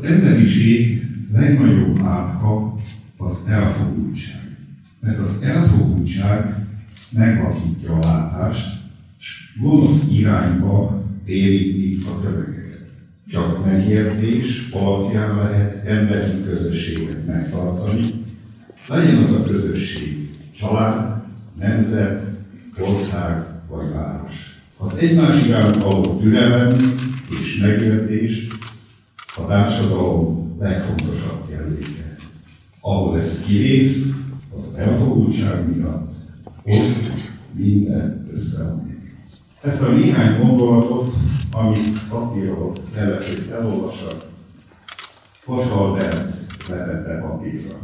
Az emberiség legnagyobb átha az elfogultság. Mert az elfogultság megvakítja a látást, és gonosz irányba téríti a tömegeket. Csak megértés alapján lehet emberi közösséget megtartani, legyen az a közösség család, nemzet, ország vagy város. Az egymás iránt való türelem és megértés a társadalom legfontosabb jelléke. Ahol ez kivész, az elfogultság miatt, ott minden összeomlik. Ezt a néhány gondolatot, amit papírról kellett, hogy elolvassak, Vas Albert letette papírra.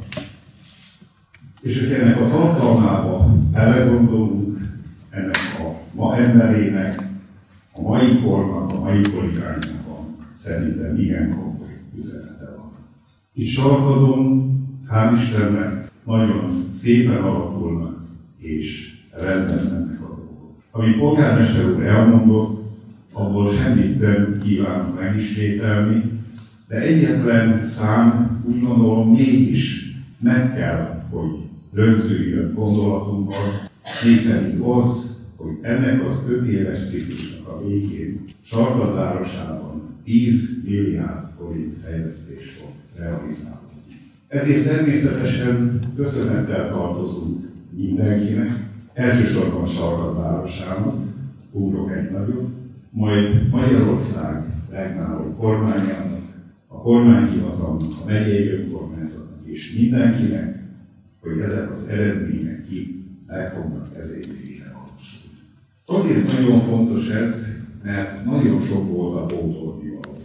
És hogy ennek a tartalmába belegondolunk, ennek a ma emberének, a mai kornak, a mai politikának szerintem igen komoly üzenete van. Itt Sarkadon, hál' Istennek, nagyon szépen alakulnak és rendben mennek a dolgok. Ami polgármester úr elmondott, abból semmit nem kívánok megismételni, de egyetlen szám, úgy gondolom, mégis meg kell, hogy rögzüljön gondolatunkban, mégpedig az, hogy ennek az 5 éves ciklusnak a végén Sarkad városában 10 milliárd forint fejlesztés fog realizálni. Ezért természetesen köszönettel tartozunk mindenkinek, elsősorban Sarkad városának, ugrok egy nagyot, majd Magyarország regnáló kormányának, a kormányhivatalnak, a megyei önkormányzatnak és mindenkinek, hogy ezek az eredmények meg fognak ezért végrehajtani. Azért nagyon fontos ez, mert nagyon sok volt a pótolnivaló.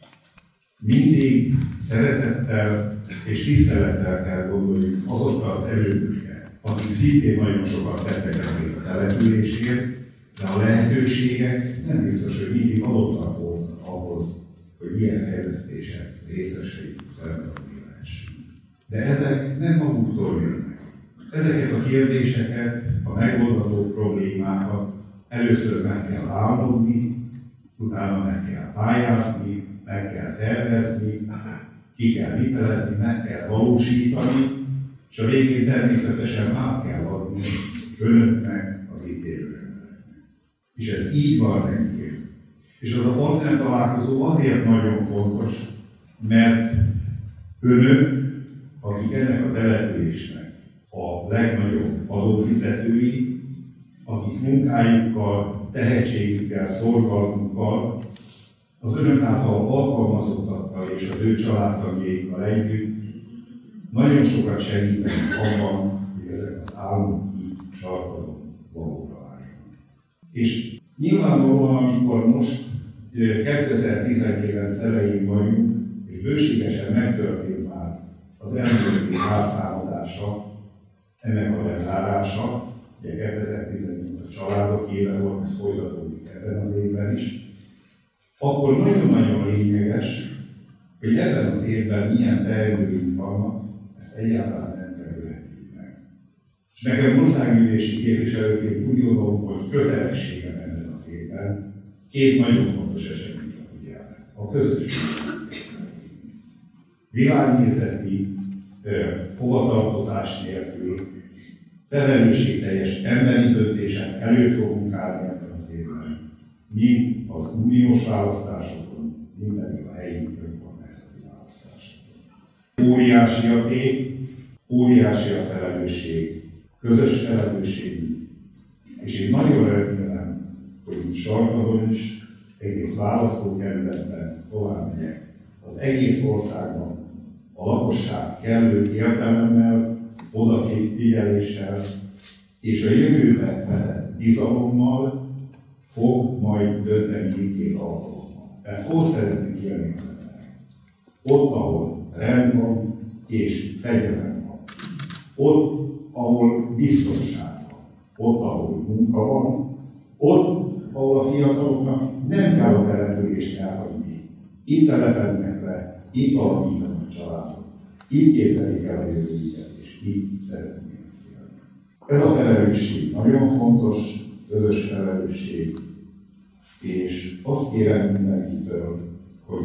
Mindig szeretettel és tisztelettel kell gondoljuk azokra az erődökre, akik szintén nagyon sokat tettek ezért a településért, de a lehetőségek nem biztos, hogy mindig adottak voltak ahhoz, hogy ilyen fejlesztések részesei szembeadni lehessünk. De ezek nem maguktól jönnek. Ezeket a kérdéseket, a megoldható problémákat először meg kell álmodni, utána meg kell pályázni, meg kell tervezni, ki kell vitelezni, meg kell valósítani, és a végén természetesen át kell adni önöknek, az itt élő embereknek. És ez így van rendjén. És az a partner találkozó azért nagyon fontos, mert önök, akik ennek a településnek a legnagyobb adófizetői, akik munkájukkal, tehetségükkel, szorgalmukkal, az önök által alkalmazottakkal és az ő családtagjaikkal együtt nagyon sokat segítenek abban, hogy ezek az álmok itt Sarkadon valóra váljanak. És nyilvánvalóan, amikor most 2019 elején vagyunk, és bőségesen megtörtént már az elmúlt házszámadása, ennek a lezárása, ugye 2018 a családok éve volt, ez folytatódik ebben az évben is, akkor nagyon-nagyon lényeges, hogy ebben az évben milyen teendőink vannak, ezt egyáltalán nem kerülhetjük meg. És nekem országgyűlési képviselőként úgy gondolom, hogy kötelességem ebben az évben 2 nagyon fontos eseményre figyelni. A közösség. Világnézeti hovatartozás nélkül felelősségteljes emberi döntések előtt fogunk állni ebben az évben, mind az uniós választásokon, mind pedig a helyi önkormányzati választásokon. Óriási a tét, óriási a felelősség, közös felelősségünk, és én nagyon remélem, hogy itt Sarkadon is, egész választókerületben tovább megyek. Az egész országban a lakosság kellő értelemmel, odafigyeléssel és a jövőbe vetett bizalommal fog majd dönteni mindkét alkalommal. Mert hol szeretnénk élni az emberek? Ott, ahol rend van és fegyelem van. Ott, ahol biztonság van. Ott, ahol munka van. Ott, ahol a fiataloknak nem kell a települést elhagyni. Itt telepednek le, itt alapítanak a családot. Így képzelik el a jövőjüket, és így szeretnék élni. Ez a felelősség nagyon fontos, közös felelősség, és azt kérem mindenkitől, hogy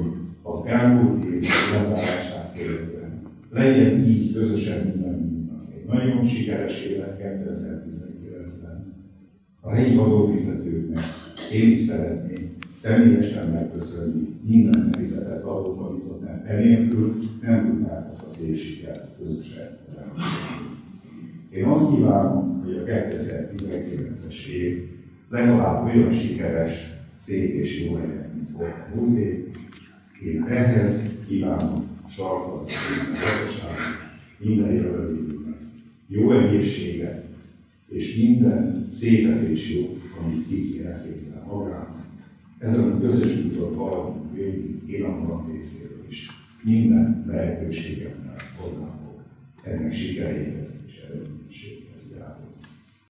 az elmúlt év lezárását követően legyen így közösen mindannyiunknak egy nagyon sikeres élet 2019-ben. A helyi adófizetőknek én is szeretném személyesen megköszönni minden nevezetet adófordított, mert enélkül nem tudnák ezt a szép sikert közösen teremteni. Én azt kívánom, hogy a 2019-es év legalább olyan sikeres, szép és jó legyen, mint volt a múlt év. Én ehhez kívánom sarkat, minden gazdaságot, minden jövőjüknek jó egészséget, és minden szépet és jót, amit ki elképzel magának. Ezen a közös úton haladunk végig, én a magam részéről is. Minden lehetőségemmel hozzáfog ennek sikeréhez és eredményéhez.